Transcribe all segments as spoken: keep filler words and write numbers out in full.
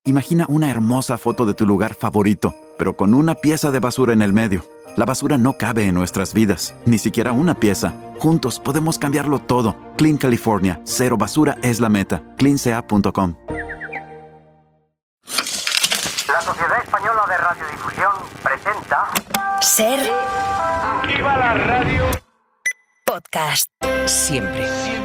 Imagina una hermosa foto de tu lugar favorito, pero con una pieza de basura en el medio. La basura no cabe en nuestras vidas, ni siquiera una pieza. Juntos podemos cambiarlo todo. Clean California, cero basura es la meta. clean c a punto com. La Sociedad Española de Radiodifusión presenta... Ser... ¡Viva la radio! Podcast. Siempre.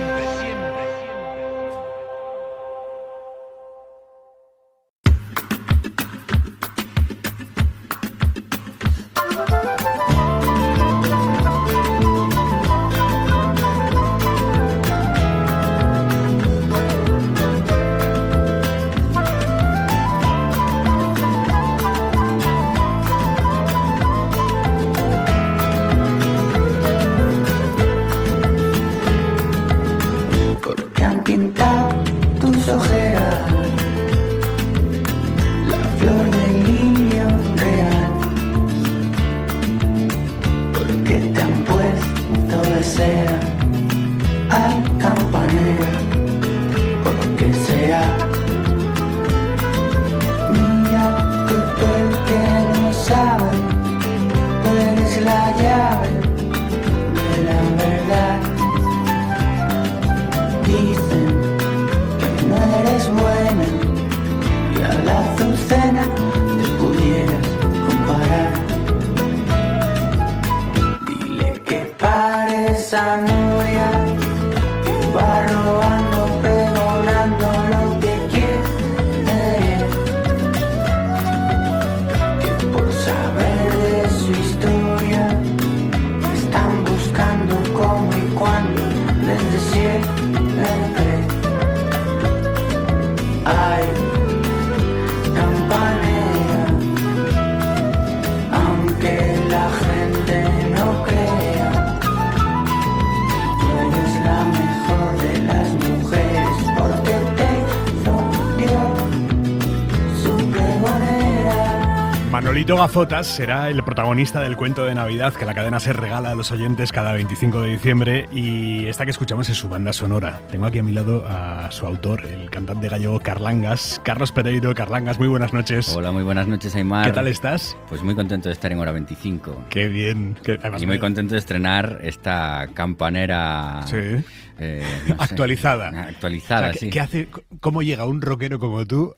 Manolito Gafotas será el protagonista del cuento de Navidad que la cadena SER regala a los oyentes cada veinticinco de diciembre, y esta que escuchamos es su banda sonora. Tengo aquí a mi lado a su autor, el cantante gallego Carlangas, Carlos Pereiro. Carlangas, muy buenas noches. Hola, muy buenas noches, Aimar. ¿Qué tal estás? Pues muy contento de estar en Hora veinticinco. Qué bien. Qué, además, y muy me... contento de estrenar esta campanera... Sí. Eh, no actualizada. Sé, actualizada, o sea, sí. ¿qué hace, ¿Cómo llega un rockero como tú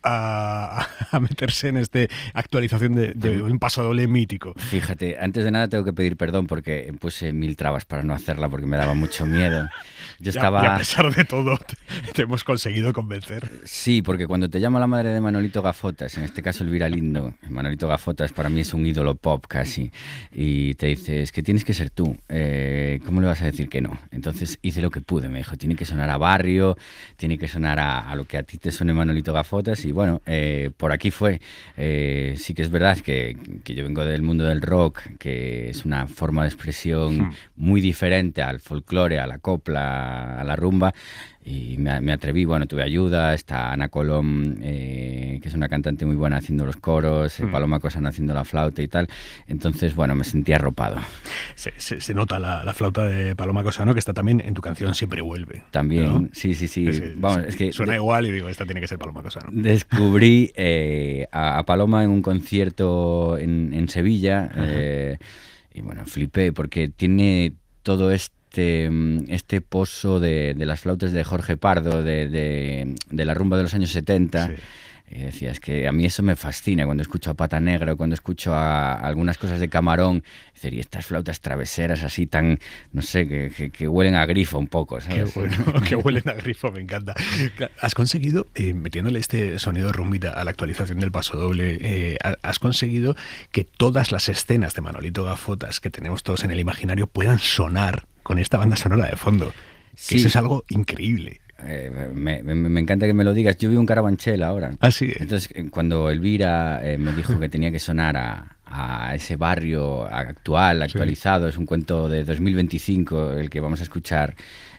a, a meterse en esta actualización de, de un paso doble mítico? Fíjate, antes de nada tengo que pedir perdón porque puse mil trabas para no hacerla porque me daba mucho miedo. Yo ya, estaba... Y a pesar de todo, te, te hemos conseguido convencer. Sí, porque cuando te llama la madre de Manolito Gafotas, en este caso Elvira Lindo, Manolito Gafotas para mí es un ídolo pop casi, y te dice, es que tienes que ser tú, eh, ¿cómo le vas a decir que no? Entonces hice lo que pude, me dijo, tiene que sonar a barrio, tiene que sonar a, a lo que a ti te suene Manolito Gafotas, y bueno, eh, por aquí fue. Eh, sí que es verdad que, que yo vengo del mundo del rock, que es una forma de expresión hmm. muy diferente al folclore, a la copla, a la rumba, y me, me atreví. Bueno, tuve ayuda, está Ana Colom, eh, que es una cantante muy buena haciendo los coros, eh, mm. Paloma Cosano haciendo la flauta y tal, entonces bueno, me sentí arropado. Se, se, se nota la, la flauta de Paloma Cosano, que está también en tu canción Siempre Vuelve. También, ¿no? sí, sí, sí. Es que, Vamos, es que suena de, igual y digo, esta tiene que ser Paloma Cosano. Descubrí eh, a, a Paloma en un concierto en, en Sevilla, eh, y bueno, flipé porque tiene todo esto Este, este pozo de, de las flautas de Jorge Pardo, de, de, de la rumba de los años setenta. Sí. Y decía, es que a mí eso me fascina cuando escucho a Pata Negra, cuando escucho a, a algunas cosas de Camarón. Decir, y estas flautas traveseras así tan, no sé, que, que, que huelen a grifo un poco, ¿sabes? Qué bueno, que huelen a grifo, me encanta. Has conseguido, eh, metiéndole este sonido rumbita a la actualización del paso doble, eh, has conseguido que todas las escenas de Manolito Gafotas que tenemos todos en el imaginario puedan sonar con esta banda sonora de fondo. Sí. Eso es algo increíble. Eh, me, me, me encanta que me lo digas. Yo vivo en Carabanchel ahora. Ah, sí. Entonces, cuando Elvira eh, me dijo que tenía que sonar a, a ese barrio actual, actualizado, sí. Es un cuento de dos mil veinticinco el que vamos a escuchar.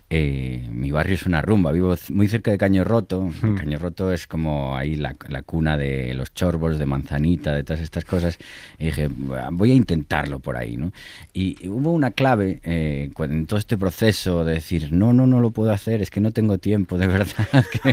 Eh, mi barrio es una rumba, vivo muy cerca de Caño Roto. Mm. Caño Roto es como ahí la, la cuna de los chorbos, de Manzanita, de todas estas cosas. Y dije, voy a intentarlo por ahí, ¿no? Y, y hubo una clave eh, cuando, en todo este proceso de decir, no, no, no lo puedo hacer, es que no tengo tiempo, de verdad. que,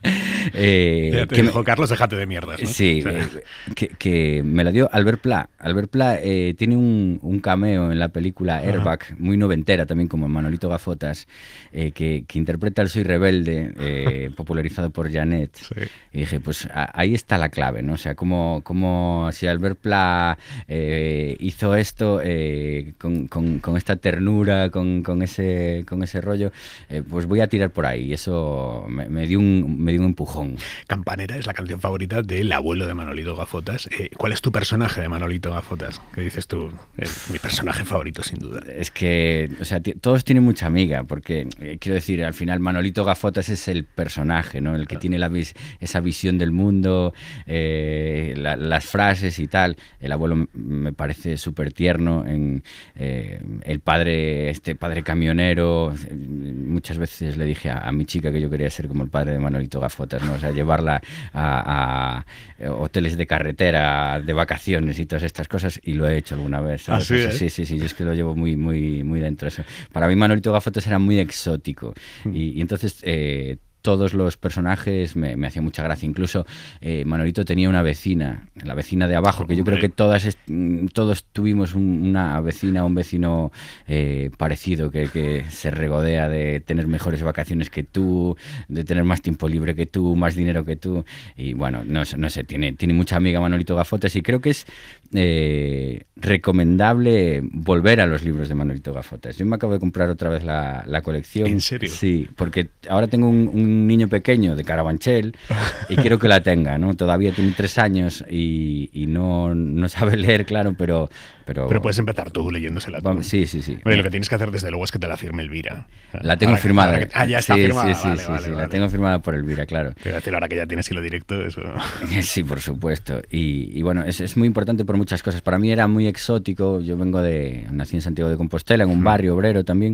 eh, Ya te que dijo, me, Carlos, déjate de mierdas, ¿no? Sí, O sea, eh, que, que me la dio Albert Pla. Albert Pla eh, tiene un, un cameo en la película Airbag, muy noventera también, como Manolito Gafotas, eh, que, que interpreta el Soy Rebelde, eh, popularizado por Janet. sí. Y dije, pues a, ahí está la clave, ¿no? O sea, como, como si Albert Pla eh, hizo esto eh, con, con, con esta ternura, con, con, ese, con ese rollo, eh, pues voy a tirar por ahí. Y eso me, me, dio un, me dio un empujón. Campanera es la canción favorita del abuelo de Manolito Gafotas. Eh, ¿Cuál es tu personaje de Manolito Gafotas? ¿Qué dices tú? Es mi personaje favorito, sin duda. Es que, o sea, todos tienen mucha amiga, porque eh, quiero decir, al final Manolito Gafotas es el personaje, ¿no? El que tiene la vis esa visión del mundo, eh, la, las frases y tal. El abuelo me parece súper tierno. En, eh, el padre, este padre camionero, muchas veces le dije a, a mi chica que yo quería ser como el padre de Manolito Gafotas, ¿no? O sea, llevarla a, a hoteles de carretera, de vacaciones y todas estas cosas, y lo he hecho alguna vez, ¿sabes? ¿Ah, sí, eh? Sí, sí, sí, yo es que lo llevo muy, muy, muy dentro. Eso. Para mí Manolito Gafotas era muy exótico, y, y entonces eh, todos los personajes me, me hacían mucha gracia. Incluso eh, Manolito tenía una vecina, la vecina de abajo, que yo creo que todas todos tuvimos un, una vecina o un vecino eh, parecido, que, que se regodea de tener mejores vacaciones que tú, de tener más tiempo libre que tú, más dinero que tú. Y bueno, no, no sé, tiene, tiene mucha amiga Manolito Gafotas, y creo que es eh, recomendable volver a los libros de Manolito Gafotas. Yo me acabo de comprar otra vez la, la colección. ¿En serio? Sí, porque ahora tengo un, un un niño pequeño de Carabanchel y quiero que la tenga, ¿no? Todavía tiene tres años y, y no, no sabe leer, claro, pero... Pero, pero puedes empezar tú leyéndosela tú. Vamos, sí, sí, sí. Bueno, lo que tienes que hacer desde luego es que te la firme Elvira. La tengo ahora firmada. Que, que, ah, ya está sí, firmada. Sí, sí, vale, sí, vale, sí vale. La tengo firmada por Elvira, claro. Te voy a decir ahora que ya tienes hilo directo, eso... Sí, por supuesto. Y, y bueno, es, es muy importante por muchas cosas. Para mí era muy exótico. Yo vengo de... Nací en Santiago de Compostela, en un barrio obrero también.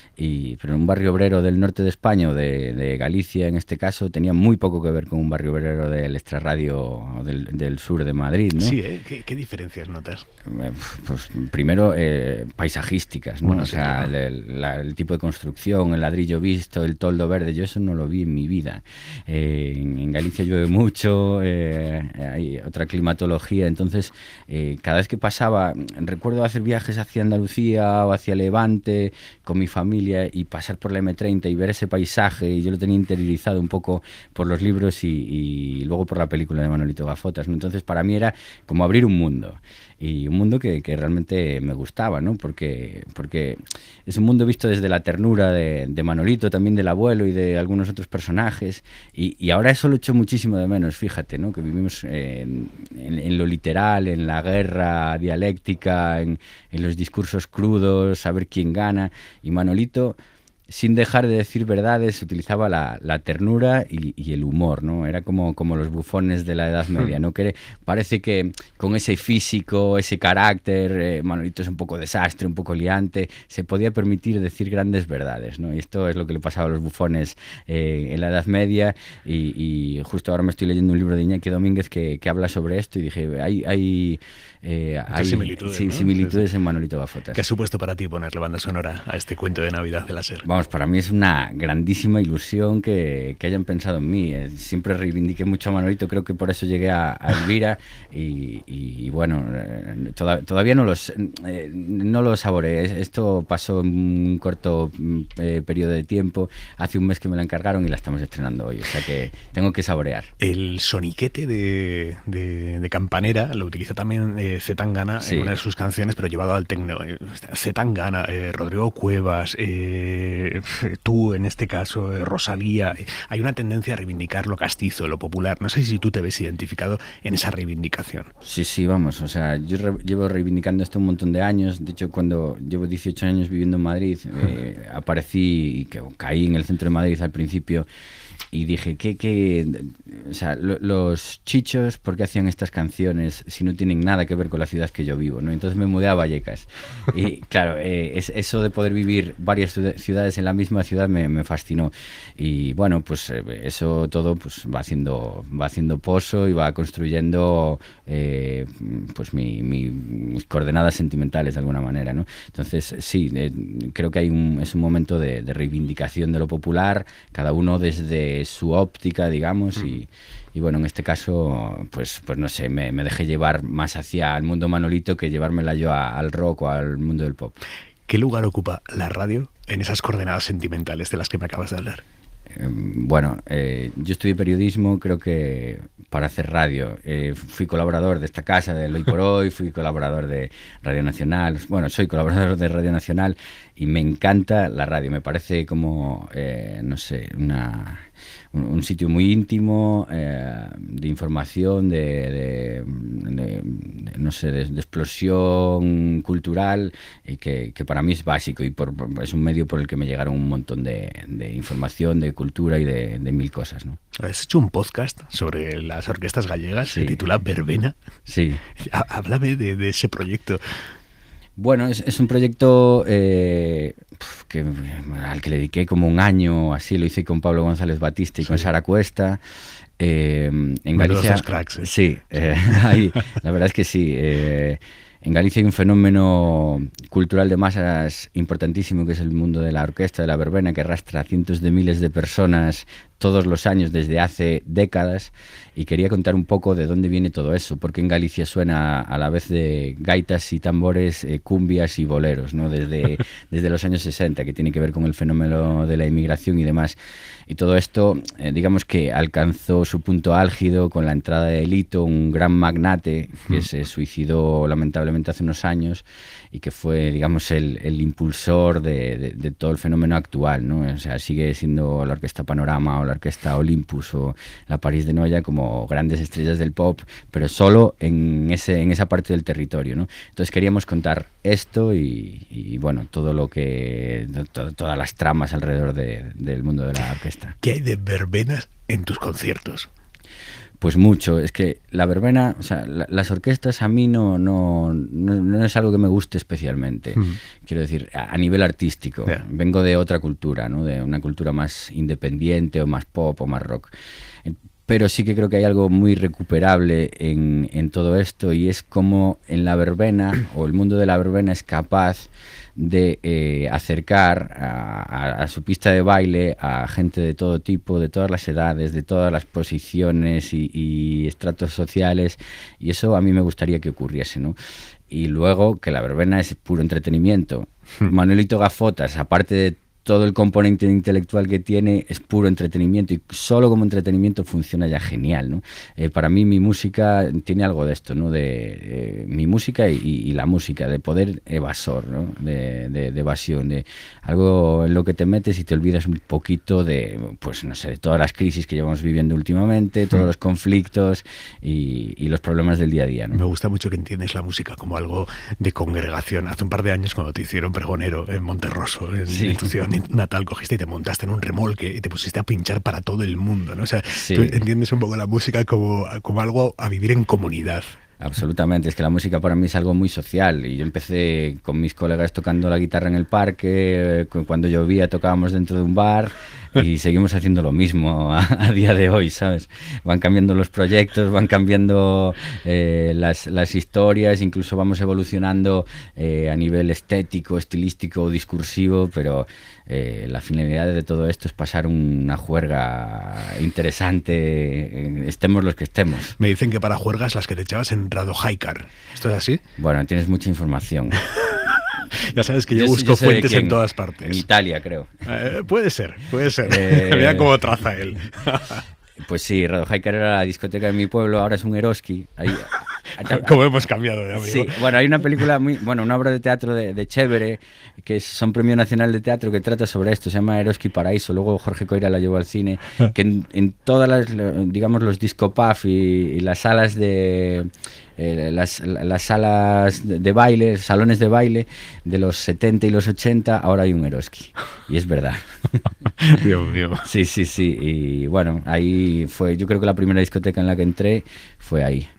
Y, pero en un barrio obrero del norte de España, o de, de Galicia en este caso, tenía muy poco que ver con un barrio obrero del extrarradio del, del sur de Madrid, ¿no? Sí, ¿eh? ¿Qué, qué diferencias notas? Pues primero eh, paisajísticas, ¿no? Bueno, o sí, sea, claro. el, la, el tipo de construcción, el ladrillo visto, el toldo verde, yo eso no lo vi en mi vida. Eh, en, en Galicia llueve mucho, eh, hay otra climatología, entonces eh, cada vez que pasaba, recuerdo hacer viajes hacia Andalucía o hacia Levante con mi familia, y pasar por la eme treinta y ver ese paisaje, y yo lo tenía interiorizado un poco por los libros y, y luego por la película de Manolito Gafotas, ¿no? Entonces para mí era como abrir un mundo, y un mundo que, que realmente me gustaba, ¿no? Porque, porque es un mundo visto desde la ternura de, de Manolito, también del abuelo y de algunos otros personajes, y, y ahora eso lo echo muchísimo de menos, fíjate, ¿no? Que vivimos en, en, en lo literal, en la guerra dialéctica, en, en los discursos crudos, saber quién gana, y Manolito, sin dejar de decir verdades, utilizaba la, la ternura y, y el humor, ¿no? Era como, como los bufones de la Edad Media, ¿no? Que parece que con ese físico, ese carácter, eh, Manolito es un poco desastre, un poco liante, se podía permitir decir grandes verdades, ¿no? Y esto es lo que le pasaba a los bufones eh, en la Edad Media, y, y justo ahora me estoy leyendo un libro de Iñaki Domínguez que, que habla sobre esto, y dije, hay... hay Eh, hay similitudes, sí, ¿no? similitudes Sí, sí. en Manolito Gafotas. ¿Qué ha supuesto para ti ponerle banda sonora a este cuento de Navidad de la SER? Vamos, para mí es una grandísima ilusión que, que hayan pensado en mí. Eh, siempre reivindiqué mucho a Manolito, creo que por eso llegué a, a Elvira, y, y, y bueno, eh, toda, todavía no, los, eh, no lo saboreé. Esto pasó en un corto eh, periodo de tiempo, hace un mes que me la encargaron y la estamos estrenando hoy, o sea que tengo que saborear. El soniquete de, de, de Campanera lo utiliza también eh, Zetangana Sí. en una de sus canciones, pero llevado al tecno. Eh, Zetangana, eh, Rodrigo Cuevas, eh, tú en este caso, eh, Rosalía. Eh, hay una tendencia a reivindicar lo castizo, lo popular. No sé si tú te ves identificado en esa reivindicación. Sí, sí, vamos, o sea, yo re llevo reivindicando esto un montón de años. De hecho, cuando llevo dieciocho años viviendo en Madrid, eh, aparecí y que, caí en el centro de Madrid al principio, y dije, ¿qué, qué? O sea, lo, los chichos, ¿por qué hacían estas canciones si no tienen nada que ver con la ciudad que yo vivo, ¿no? Entonces me mudé a Vallecas. Y claro, eh, es, eso de poder vivir varias ciudades en la misma ciudad me, me fascinó. Y bueno, pues eh, eso todo pues va haciendo, va haciendo pozo y va construyendo eh, pues mi, mi, mis coordenadas sentimentales de alguna manera, ¿no? Entonces sí, eh, creo que hay un, es un momento de, de reivindicación de lo popular, cada uno desde su óptica, digamos, mm. y Y bueno, en este caso, pues, pues no sé, me, me dejé llevar más hacia el mundo Manolito que llevármela yo a, al rock o al mundo del pop. ¿Qué lugar ocupa la radio en esas coordenadas sentimentales de las que me acabas de hablar? Eh, bueno, eh, yo estudié periodismo, creo que para hacer radio. Eh, fui colaborador de esta casa, de Hoy por Hoy, fui colaborador de Radio Nacional. Bueno, soy colaborador de Radio Nacional y me encanta la radio. Me parece como, eh, no sé, una... Un, un sitio muy íntimo, eh, de información, de, de, de, de no sé, de, de explosión cultural, y que, que para mí es básico y por, es un medio por el que me llegaron un montón de, de información, de cultura y de, de mil cosas, ¿no? Has hecho un podcast sobre las orquestas gallegas, sí. Se titula Verbena. Sí. Háblame de, de ese proyecto. Bueno, es, es un proyecto eh, que, al que le dediqué como un año, así lo hice con Pablo González Batista y sí. con Sara Cuesta. Eh, en Galicia, cracks, ¿eh? Sí, eh, ahí, la verdad es que sí. Eh, en Galicia hay un fenómeno cultural de masas importantísimo que es el mundo de la orquesta, de la verbena, que arrastra a cientos de miles de personas todos los años desde hace décadas, y quería contar un poco de dónde viene todo eso, porque en Galicia suena a la vez de gaitas y tambores, eh, cumbias y boleros, ¿no? Desde, desde los años sesenta, que tiene que ver con el fenómeno de la inmigración y demás. Y todo esto, eh, digamos que alcanzó su punto álgido con la entrada de Lito, un gran magnate que mm. se suicidó lamentablemente hace unos años y que fue, digamos, el, el impulsor de, de, de todo el fenómeno actual, ¿no? O sea, sigue siendo la Orquesta Panorama o la Orquesta Olympus o la París de Noia como grandes estrellas del pop, pero solo en, ese, en esa parte del territorio, ¿no? Entonces queríamos contar esto y, y bueno, todo lo que, to, todas las tramas alrededor de, del mundo de la orquesta. ¿Qué hay de verbenas en tus conciertos? Pues mucho, es que la verbena, o sea, la, las orquestas a mí no, no, no, no es algo que me guste especialmente, mm. quiero decir, a, a nivel artístico. Yeah. Vengo de otra cultura, ¿no? De una cultura más independiente o más pop o más rock. Pero sí que creo que hay algo muy recuperable en, en todo esto, y es como en la verbena, o el mundo de la verbena es capaz de eh, acercar a, a, a su pista de baile a gente de todo tipo, de todas las edades, de todas las posiciones y, y estratos sociales, y eso a mí me gustaría que ocurriese, ¿no? Y luego que la verbena es puro entretenimiento. Manuelito Gafotas, aparte de todo el componente intelectual que tiene, es puro entretenimiento, y solo como entretenimiento funciona ya genial, ¿no? Eh, para mí mi música tiene algo de esto, ¿no? De eh, mi música y, y la música, de poder evasor, ¿no? De, de, de evasión, de algo en lo que te metes y te olvidas un poquito de, pues no sé, de todas las crisis que llevamos viviendo últimamente, todos los conflictos y, y los problemas del día a día, ¿no? Me gusta mucho que entiendes la música como algo de congregación. Hace un par de años, cuando te hicieron pregonero en Monterroso, en, sí. en tu ciudad natal, cogiste y te montaste en un remolque y te pusiste a pinchar para todo el mundo, ¿no? O sea, sí. Tú entiendes un poco la música como, como algo a vivir en comunidad. Absolutamente, es que la música para mí es algo muy social, y yo empecé con mis colegas tocando la guitarra en el parque, cuando llovía tocábamos dentro de un bar, y seguimos haciendo lo mismo a, a día de hoy, ¿sabes? Van cambiando los proyectos, van cambiando eh, las, las historias, incluso vamos evolucionando eh, a nivel estético, estilístico, discursivo, pero eh, la finalidad de todo esto es pasar una juerga interesante, estemos los que estemos. Me dicen que para juergas las que te echabas en Radojaikar. ¿Esto es así? Bueno, tienes mucha información. Ya sabes que yo, yo busco yo fuentes en todas partes. En Italia, creo. Eh, puede ser, puede ser. Eh... Mira cómo traza él. Pues sí, Radojaikar era la discoteca de mi pueblo, ahora es un Eroski. Ahí... ¿Cómo hemos cambiado de amigo? Sí, bueno, hay una película, muy, bueno, una obra de teatro de, de Chévere, que es, son Premio Nacional de Teatro, que trata sobre esto, se llama Eroski Paraíso, luego Jorge Coira la llevó al cine, que en, en todas las, digamos, los disco puff y, y las salas de... Eh, las, las salas de, de baile, salones de baile de los setenta y los ochenta, ahora hay un Eroski. Y es verdad. Dios mío. Sí, sí, sí. Y bueno, ahí fue, yo creo que la primera discoteca en la que entré fue ahí.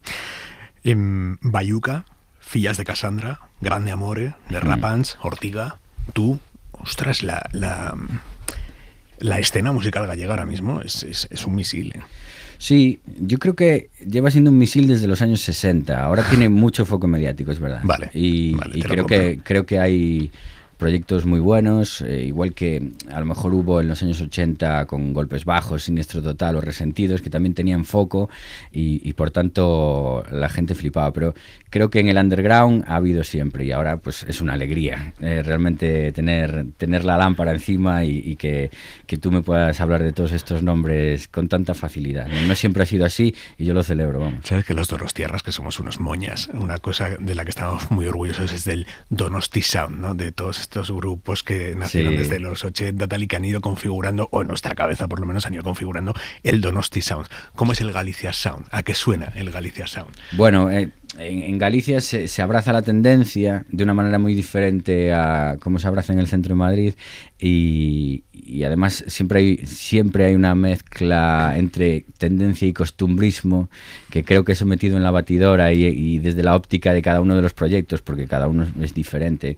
En Bayuca, Fillas de Cassandra, Grande Amore, de Rapans, mm. Ortiga, tú, ostras, la, la, la escena musical gallega ahora mismo es, es, es un misil, ¿eh? Sí, yo creo que lleva siendo un misil desde los años sesenta. Ahora tiene mucho foco mediático, es verdad. Vale, Y, vale, y te lo creo compro. que creo que hay proyectos muy buenos, eh, igual que a lo mejor hubo en los años ochenta con Golpes Bajos, Siniestro Total o Resentidos, que también tenían foco y, y por tanto la gente flipaba. Pero creo que en el underground ha habido siempre y ahora pues es una alegría eh, realmente tener, tener la lámpara encima y, y que, que tú me puedas hablar de todos estos nombres con tanta facilidad. No, no siempre ha sido así y yo lo celebro, vamos. Sabes que los Donostierras, que somos unos moñas, una cosa de la que estamos muy orgullosos es del Donosti Sound, ¿no? De todos estos grupos que nacieron Sí. desde los ochenta tal y que han ido configurando, o en nuestra cabeza por lo menos han ido configurando el Donosti Sound. ¿Cómo es el Galicia Sound? ¿A qué suena el Galicia Sound? Bueno, eh, en, en Galicia se, se abraza la tendencia de una manera muy diferente a cómo se abraza en el centro de Madrid y, y además siempre hay, siempre hay una mezcla entre tendencia y costumbrismo que creo que he sometido en la batidora y, y desde la óptica de cada uno de los proyectos, porque cada uno es diferente,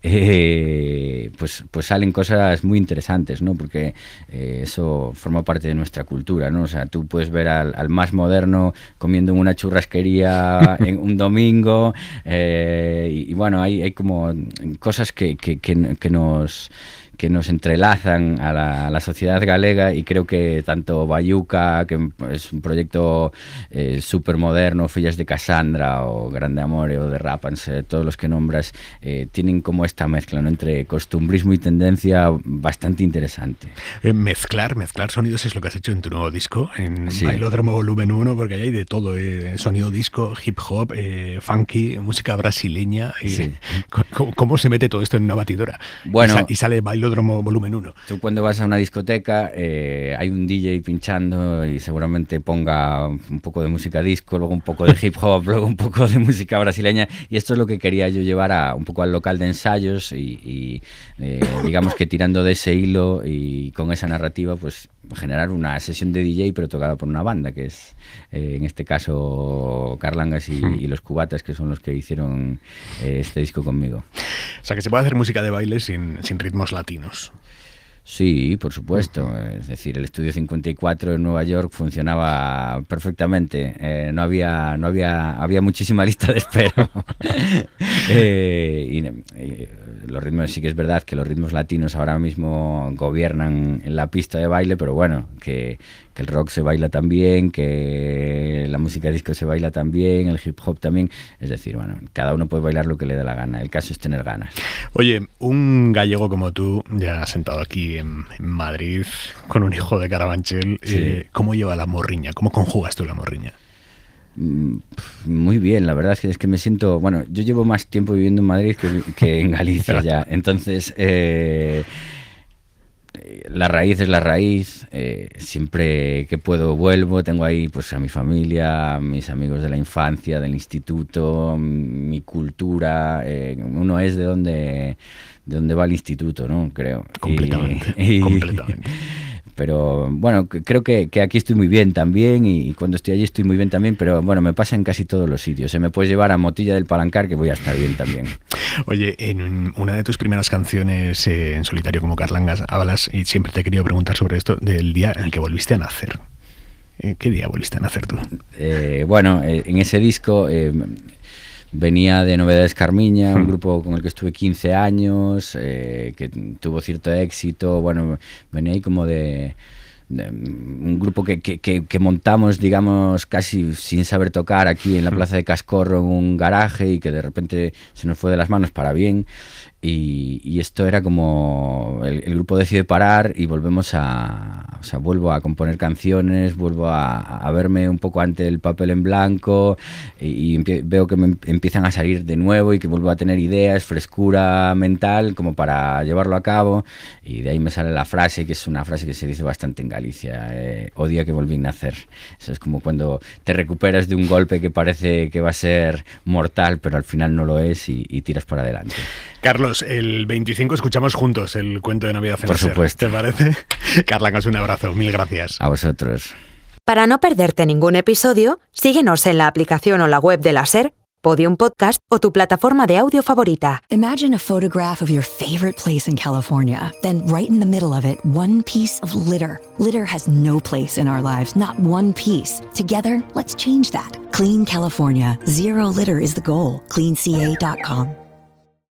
eh, pues, pues salen cosas muy interesantes, ¿no? Porque eh, eso forma parte de nuestra cultura, ¿no? O sea, tú puedes ver al, al más moderno comiendo en una churrasquería en un domingo eh, y, y bueno, hay, hay como cosas que, que, que, que nos... que nos entrelazan a la, a la sociedad galega y creo que tanto Bayuca, que es un proyecto eh, súper moderno, Fillas de Cassandra o Grande Amore o de Rapance, todos los que nombras, eh, tienen como esta mezcla, ¿no? Entre costumbrismo y tendencia bastante interesante. Eh, mezclar, mezclar sonidos es lo que has hecho en tu nuevo disco, en Sí. Bailódromo Volumen uno, porque ahí hay de todo, eh, sonido disco, hip hop, eh, funky, música brasileña. Eh, Sí. ¿cómo, ¿Cómo se mete todo esto en una batidora? Bueno. y, sa- y sale Bailódromo Volumen uno. Tú cuando vas a una discoteca eh, hay un D J pinchando y seguramente ponga un poco de música disco, luego un poco de hip hop, luego un poco de música brasileña y esto es lo que quería yo llevar a un poco al local de ensayos y, y eh, digamos que tirando de ese hilo y con esa narrativa pues generar una sesión de D J pero tocada por una banda que es eh, en este caso Carlangas y, y Los Cubatas, que son los que hicieron eh, este disco conmigo. O sea, que se puede hacer música de baile sin, sin ritmos latinos. Sí, por supuesto. Es decir, el Estudio cincuenta y cuatro en Nueva York funcionaba perfectamente. Eh, no había, no había, había muchísima lista de espera. eh, y, eh, los ritmos, sí que es verdad que los ritmos latinos ahora mismo gobiernan en la pista de baile, pero bueno, que, que el rock se baila también, que la música disco se baila también, el hip hop también. Es decir, bueno, cada uno puede bailar lo que le dé la gana. El caso es tener ganas. Oye, un gallego como tú, ya sentado aquí en, en Madrid, con un hijo de Carabanchel, Sí. eh, ¿cómo lleva la morriña? ¿Cómo conjugas tú la morriña? Muy bien, la verdad es que, es que me siento... Bueno, yo llevo más tiempo viviendo en Madrid que, que en Galicia ya. Entonces, eh, la raíz es la raíz. Eh, siempre que puedo vuelvo. Tengo ahí pues a mi familia, a mis amigos de la infancia, del instituto, mi cultura. Eh, uno es de donde, de donde va el instituto, ¿no? Creo. Completamente, Y- y- completamente. Pero bueno, c- creo que, que aquí estoy muy bien también y cuando estoy allí estoy muy bien también, pero bueno, me pasa en casi todos los sitios. Se me puedes llevar a Motilla del Palancar que voy a estar bien también. Oye, en una de tus primeras canciones eh, en solitario como Carlangas hablas, y siempre te he querido preguntar sobre esto, del día en el que volviste a nacer. Eh, ¿Qué día volviste a nacer tú? Eh, bueno, eh, en ese disco eh, venía de Novedades Carmiña, un grupo con el que estuve quince años, eh, que tuvo cierto éxito. Bueno, venía ahí como de... de un grupo que, que, que, que montamos, digamos, casi sin saber tocar aquí en la Plaza de Cascorro en un garaje y que de repente se nos fue de las manos para bien. Y, y esto era como el, el grupo decide parar y volvemos a, o sea, vuelvo a componer canciones, vuelvo a, a verme un poco ante el papel en blanco y, y empie- veo que me em- empiezan a salir de nuevo y que vuelvo a tener ideas, frescura mental como para llevarlo a cabo y de ahí me sale la frase, que es una frase que se dice bastante en Galicia, eh, o día que volví a nacer. Eso es como cuando te recuperas de un golpe que parece que va a ser mortal, pero al final no lo es y, y tiras para adelante. Carlos, el veinticinco escuchamos juntos el cuento de Navidad en Por la SER. supuesto. ¿Te parece? Carlangas, un abrazo. Mil gracias. A vosotros. Para no perderte ningún episodio, síguenos en la aplicación o la web de la SER, Podium Podcast o tu plataforma de audio favorita. Imagine a photograph of your favorite place in California. Then right in the middle of it, one piece of litter. Litter has no place in our lives, not one piece. Together, let's change that. Clean California. Zero litter is the goal. clean c a dot com.